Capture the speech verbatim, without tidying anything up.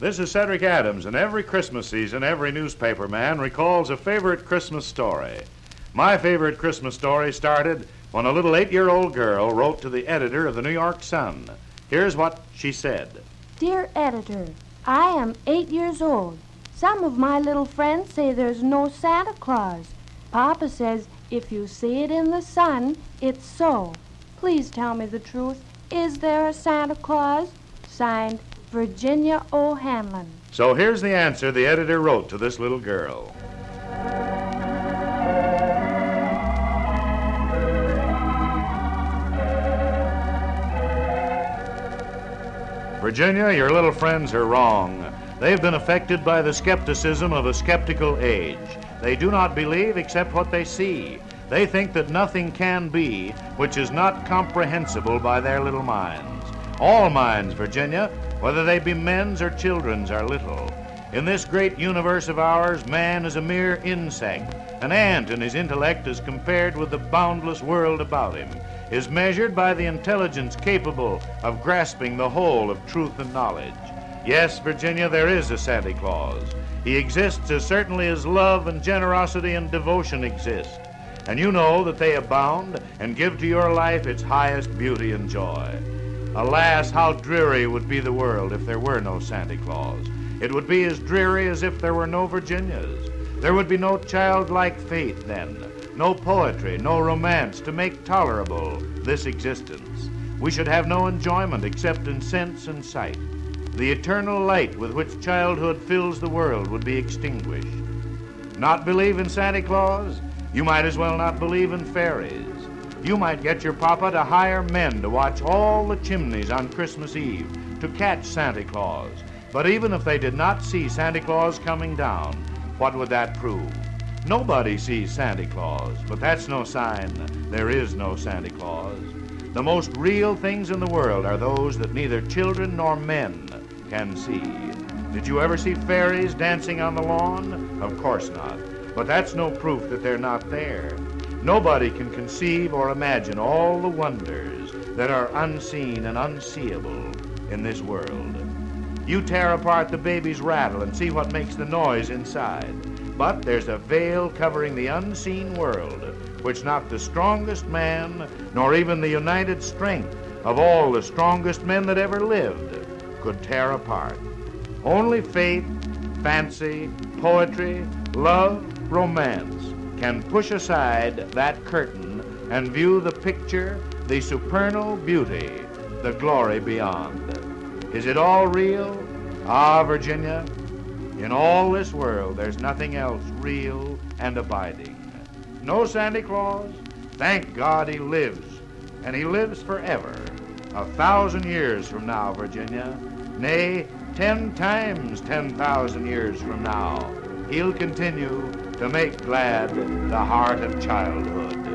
This is Cedric Adams, and every Christmas season, every newspaper man recalls a favorite Christmas story. My favorite Christmas story started when a little eight-year-old girl wrote to the editor of the New York Sun. Here's what she said. Dear editor, I am eight years old. Some of my little friends say there's no Santa Claus. Papa says if you see it in the sun, it's so. Please tell me the truth. Is there a Santa Claus? Signed, Virginia O'Hanlon. So here's the answer the editor wrote to this little girl. Virginia, your little friends are wrong. They've been affected by the skepticism of a skeptical age. They do not believe except what they see. They think that nothing can be which is not comprehensible by their little minds. All minds, Virginia, whether they be men's or children's, are little. In this great universe of ours, man is a mere insect, an ant in his intellect as compared with the boundless world about him, is measured by the intelligence capable of grasping the whole of truth and knowledge. Yes, Virginia, there is a Santa Claus. He exists as certainly as love and generosity and devotion exist. And you know that they abound and give to your life its highest beauty and joy. Alas, how dreary would be the world if there were no Santa Claus. It would be as dreary as if there were no Virginias. There would be no childlike faith then, no poetry, no romance to make tolerable this existence. We should have no enjoyment except in sense and sight. The eternal light with which childhood fills the world would be extinguished. Not believe in Santa Claus? You might as well not believe in fairies. You might get your papa to hire men to watch all the chimneys on Christmas Eve to catch Santa Claus. But even if they did not see Santa Claus coming down, what would that prove? Nobody sees Santa Claus, but that's no sign there is no Santa Claus. The most real things in the world are those that neither children nor men can see. Did you ever see fairies dancing on the lawn? Of course not. But that's no proof that they're not there. Nobody can conceive or imagine all the wonders that are unseen and unseeable in this world. You tear apart the baby's rattle and see what makes the noise inside. But there's a veil covering the unseen world, which not the strongest man, nor even the united strength of all the strongest men that ever lived, could tear apart. Only faith, fancy, poetry, love, romance can push aside that curtain and view the picture, the supernal beauty, the glory beyond. Is it all real? Ah, Virginia, in all this world, there's nothing else real and abiding. No Santa Claus? Thank God he lives, and he lives forever. A thousand years from now, Virginia, nay, ten times ten thousand years from now, he'll continue to make glad the heart of childhood.